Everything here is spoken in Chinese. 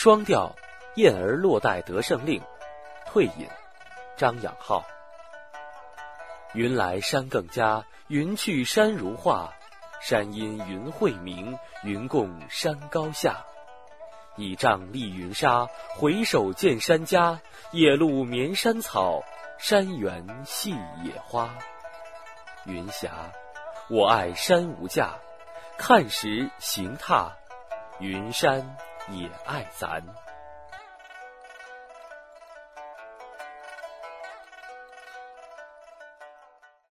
双调燕儿落带得胜令，退隐张养浩。云来山更佳，云去山如画，山因云晦明，云共山高下。倚杖立云沙，回首见山家。野路绵山草，山原细野花。云霞，我爱山无价，看时行踏，云山也爱咱。